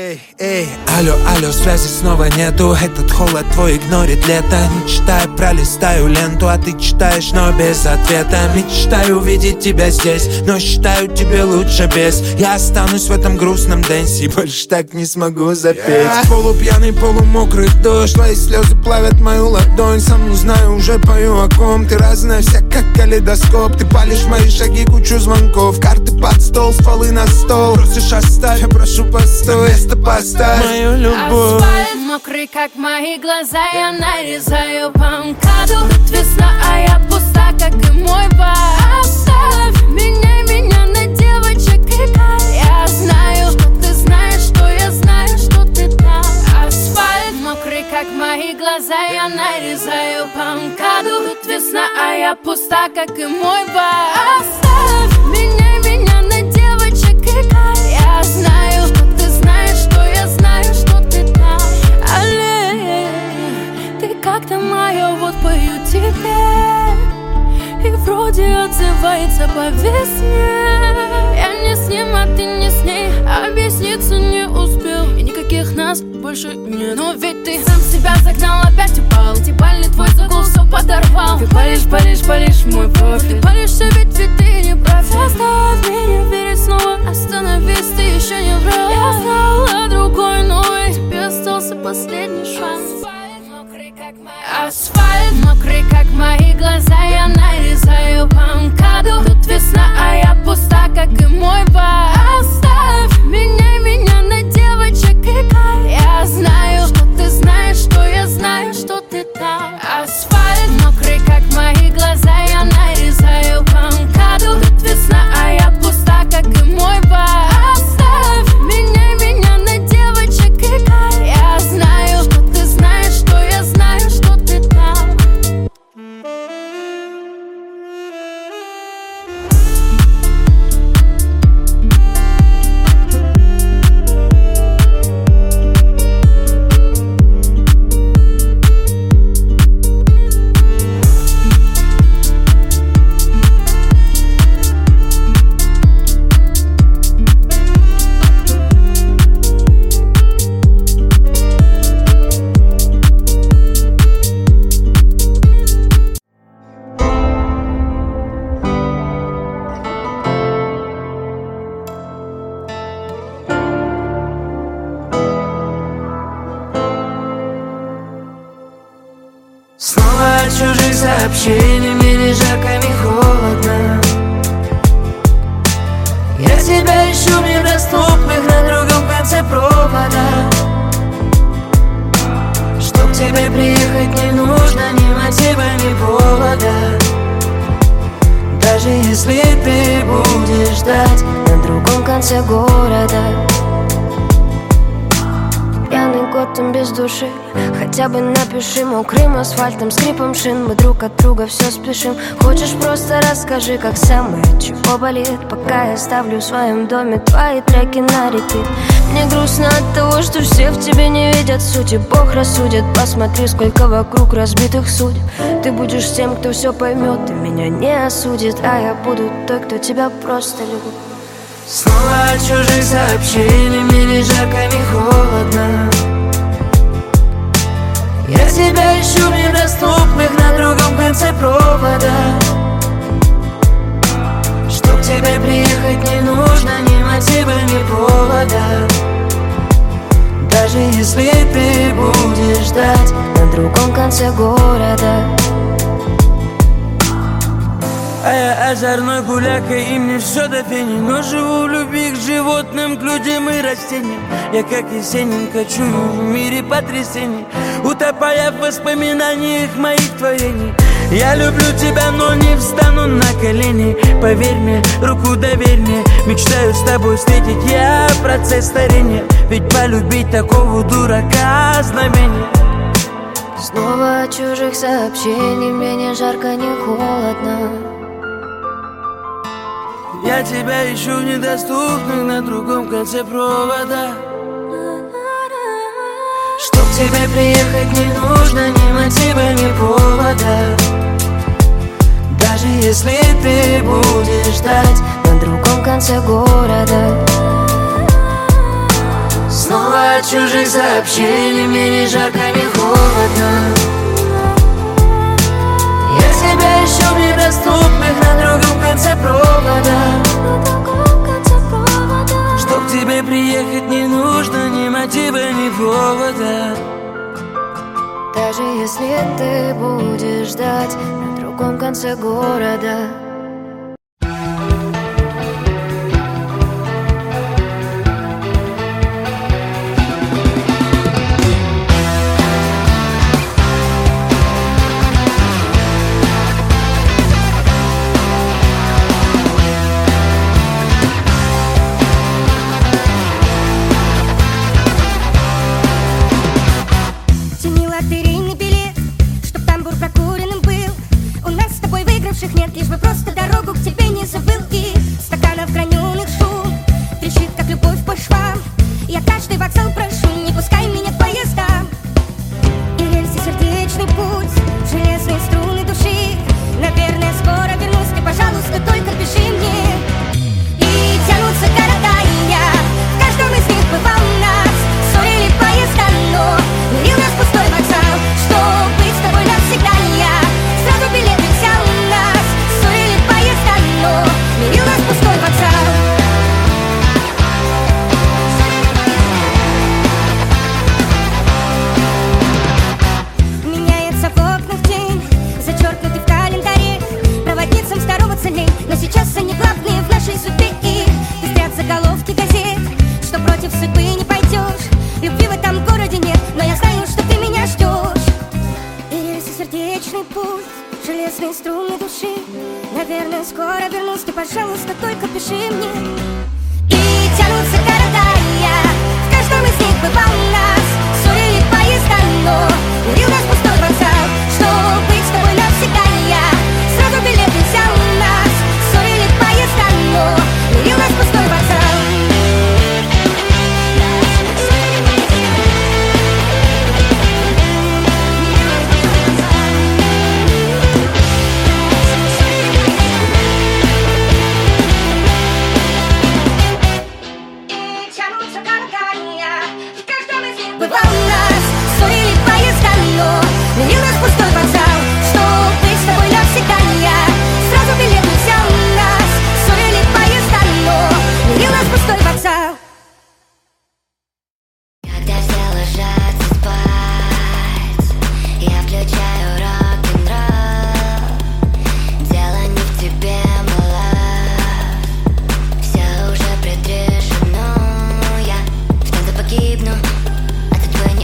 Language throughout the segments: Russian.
Эй, алло, алло, связи снова нету. Этот холод твой игнорит лето. Не читаю, пролистаю ленту, а ты читаешь, но без ответа. Мечтаю увидеть тебя здесь, но считаю, тебе лучше без. Я останусь в этом грустном дэнсе, больше так не смогу запеть. Полупьяный, полумокрый дождь, твои слезы плавят мою ладонь. Сам не знаю, уже пою о ком. Ты разная вся, как калейдоскоп. Ты палишь мои шаги, кучу звонков. Карты под стол, стволы на стол. Просишь оставь, я прошу постой. Место поставь мою любовь. Асфальт мокрый, как мои глаза. Я нарезаю по МКАДу. Тут весна, а я пуста, как и мой бар. Оставь меня на девочек и кайф. Я знаю, что ты знаешь, что я знаю, что ты там. Асфальт мокрый, как мои глаза. Я нарезаю по МКАДу. Тут весна, а я пуста, как и мой бар. Оставь меня на девочек и кайф. Я знаю, что ты знаешь, что я знаю, что ты там. Алле, ты как-то моя, вот пою тебе. И вроде отзывается по весне. Я не с ним, а ты не с ней. Объясниться не успел, и никаких нас больше нет. Но ведь ты сам себя загнал, опять упал. Дебальный твой загул все подорвал. Ты палишь мой профиль. Ты палишься, ведь ты не прав. Заставь меня верить снова. Остановись, ты еще не врал. Я знала другой, но и тебе остался последний шанс. Асфальт мокрый, как мои глаза. Я нарезаю по МКАДу. Тут весна, а я пуста, как и мой бар. Оставь меня на девочек и кайф. Я знаю, что ты знаешь, что я знаю, что ты там. Асфальт мокрый, как мои глаза. Я нарезаю по МКАДу. Тут весна, а я пуста, как и мой бар. Оставь меня на девочек и кайф. Я знаю, что ты знаешь, что я знаю, что ты там. Снова от чужих сообщений, мне ни жарко, ни холодно. Я тебя ищу в недоступных на другом конце провода. Чтоб к тебе приехать не нужно ни мотива, ни повода. Даже если ты будешь ждать на другом конце города. Пьяный год, там без души. Хотя бы напиши мокрым асфальтом, скрипом шин. Мы друг от друга все спешим. Хочешь, просто расскажи, как самое, чего болит. Пока я ставлю в своем доме твои треки на репит. Мне грустно от того, что все в тебе не видят сути. Бог рассудит, посмотри, сколько вокруг разбитых судеб. Ты будешь тем, кто все поймет и меня не осудит. А я буду той, кто тебя просто любит. Снова от чужих сообщений, мне ни жарко, ни холодно. Я тебя ищу в недоступных на другом конце провода. Чтоб к тебе приехать не нужно ни мотива, ни повода. Даже если ты будешь ждать на другом конце города. А я озорной гуляка, и мне все до фени. Но живу в любви к животным, к людям и растениям. Я как Есенин кочую в мире потрясений, утопая в воспоминаниях моих творений. Я люблю тебя, но не встану на колени. Поверь мне, руку доверь мне. Мечтаю с тобой встретить я процесс старения. Ведь полюбить такого дурака знамение. Снова от чужих сообщений, мне ни жарко, ни холодно. Я тебя ищу в недоступных на другом конце провода. Чтоб к тебе приехать не нужно ни мотива, ни повода. Даже если ты будешь ждать на другом конце города. Снова от чужих сообщений. Мне ни жарко, ни холодно. Я тебя ищу в недоступных на другом конце провода. Чтоб к тебе приехать не нужно ни мотива, ни повода. Даже если ты будешь ждать на другом конце города. Нет, лишь бы просто дорогу к тебе не забыл. И стаканов граненых шум трещит, как любовь по швам. Я каждый вокзал прошу, не пускай меня к поездам. И рельсы сердечный путь, железные струны души. Наверное, скоро вернусь, ты, пожалуйста, только пиши мне. И тянутся города, и я в каждом из них бывал нас. Ссорили поезда, но мирил нас пустой вокзал. Чтоб быть с тобой навсегда, я сразу билеты взял. Но мирил нас пустой вокзал. Меняется в окнах день, зачеркнутый в календаре. Проводницам здороваться лень, но сейчас они главные в нашей судьбе. И пестрят заголовки газет, что против судьбы не пойдешь. Любви в этом городе нет, но я знаю, что ты меня ждешь. И рельсы сердечный путь, железные струны души. Наверное, скоро вернусь, ты, пожалуйста, только пиши мне. И тянутся города, и я в каждом из них бывал нас. Ссорили поезда, но мирил нас пустой вокзал. Чтоб быть с тобой навсегда, я сразу билеты взял нас. Ссорили поезда, но мирил нас пустой вокзал. Погибну, а ты твой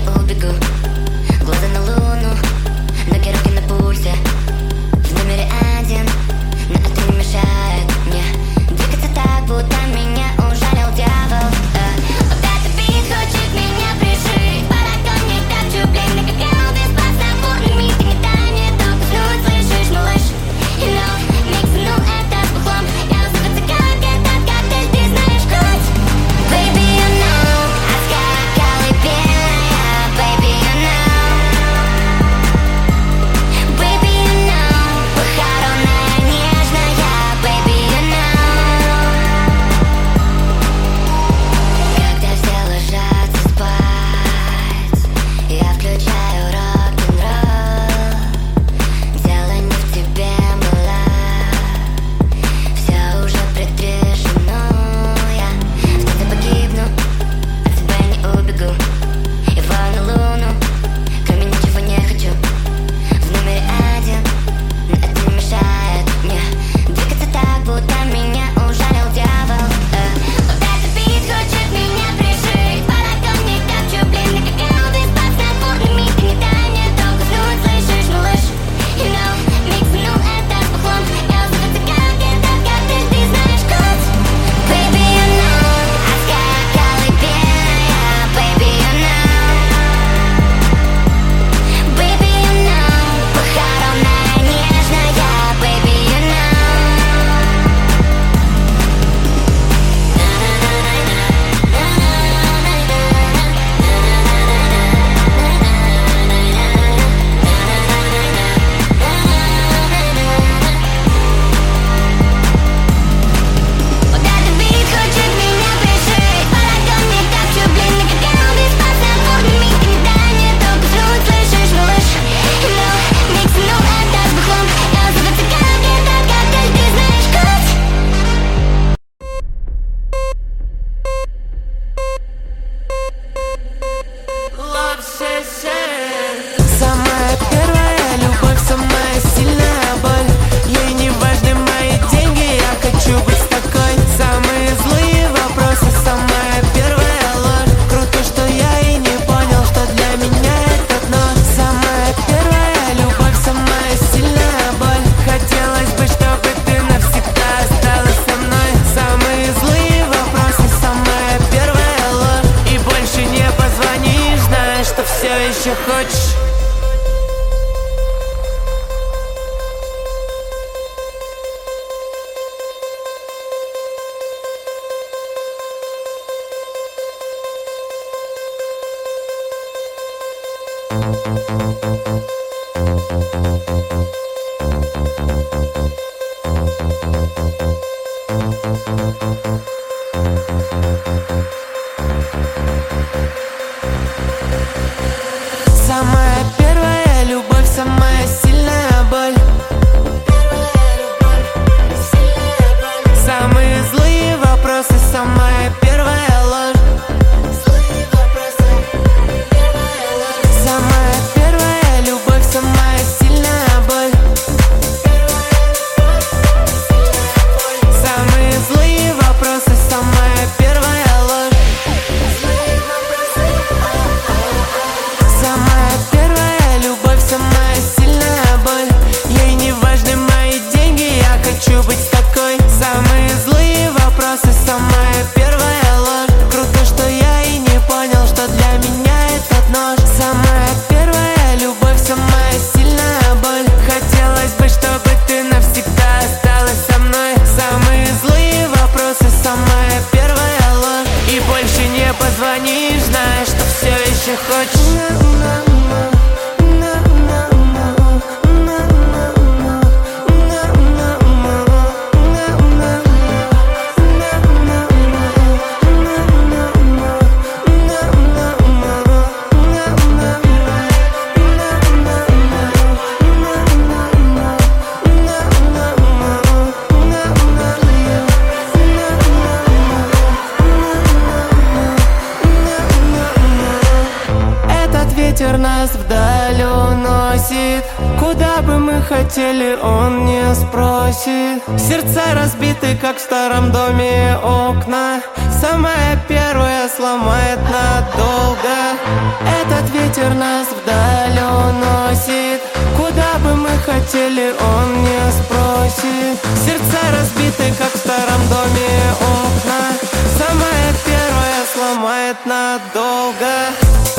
еще хочешь? Самая первая любовь, самая сильная боль. Самые злые вопросы, самая первая ложь. Самая первая любовь, самая сильная боль. Самые злые вопросы, самая первая ложь. Самая первая любовь, самая сильная боль. Ей не важны мои деньги, я хочу быть с такой. Самые злые вопросы, самая первая ложь. Круто, что я и не понял, что для меня этот нож. Самая первая любовь, самая сильная боль. Хотелось бы, чтобы ты навсегда осталась со мной. Самые злые вопросы, самая первая ложь. И больше не позвонишь, знаешь, что все еще хочешь. Ветер нас вдаль уносит. Куда бы мы хотели, он не спросит. Сердца разбиты, как в старом доме окна. Самая первая сломает надолго. Этот ветер нас вдаль уносит. Куда бы мы хотели, он не спросит. Сердца разбиты, как в старом доме окна. Самая первая сломает надолго.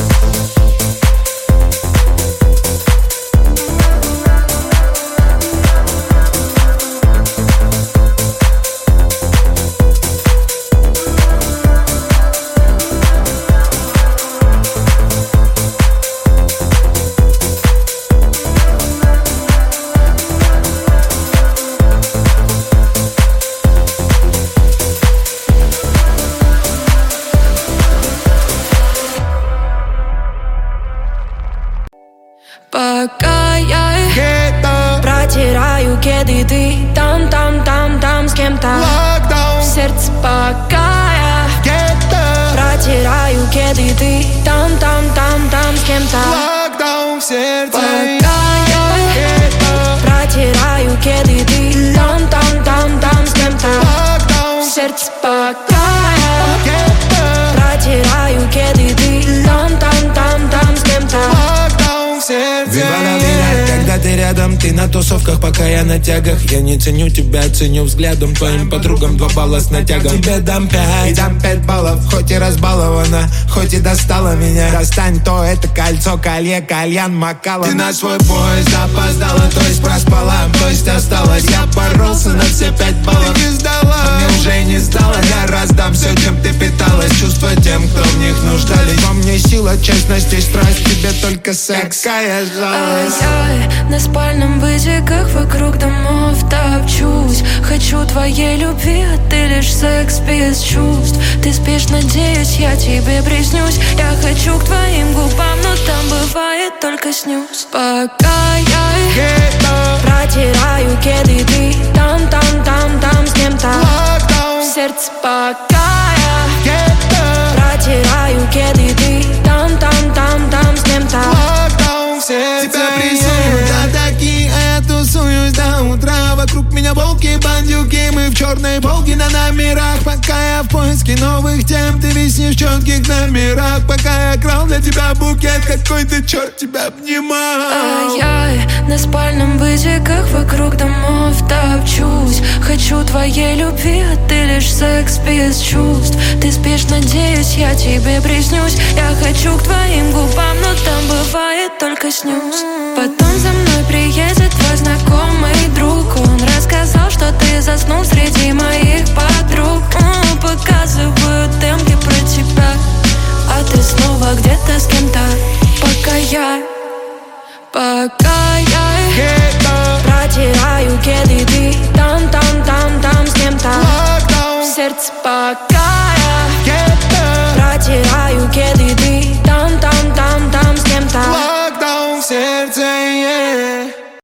Пока я протираю кеды, ты там с кем-то. В сердце пока я протираю кеды, ты там с кем-то. В сердце пока я протираю кеды, ты там с кем-то. В сердце пока я протираю кеды, ты там с кем-то. Когда ты рядом, ты на тусовках, пока я на тягах. Я не ценю тебя, ценю взглядом. Твоим подругам 2 балла с натягом. Тебе дам 5, и дам 5 баллов. Хоть и разбалована, хоть и достала меня. Достань то, это кольцо, колье, кальян, макала. Ты на свой поезд опоздала, то есть проспала, то есть осталась. Я боролся на все 5 баллов. Ты не сдала, а мне уже не стало. Я раздам все, чем ты питалась. Чувства тем, кто в них нуждались. Во мне сила, честность и страсть. Тебе только секс, какая жалость. Я на спальном вытеках вокруг домов топчусь. Хочу твоей любви, а ты лишь секс без чувств. Ты спишь, надеюсь, я тебе приснюсь. Я хочу к твоим губам, но там бывает только снюс. Пока я протираю кеды, ты там с кем-то. В сердце пока я протираю кеды, ты там с кем-то. Тебя прессуют атаки, а я тусуюсь до утра. Вокруг меня волки, бандюки, мы в черной волге на номерах. Пока я в поиске новых тем, ты виснешь в четких номерах. Пока я крал для тебя букет, какой-то черт тебя обнимал. А я на спальном вытеках вокруг домов топчусь. Хочу твоей любви, а ты лишь секс без чувств. Ты спишь, надеюсь, я тебе приснюсь. Я хочу к твоим губам, но там бывает бывает только снюс. Потом за мной приедет твой знакомый друг. Он рассказал, что ты заснул среди моих подруг. Показывают демки про тебя, а ты снова где-то с кем-то. Пока я протираю кеды, ты там с кем-то. В сердце пока я протираю кеды, ты там с кем-то. Локдаун в сердце.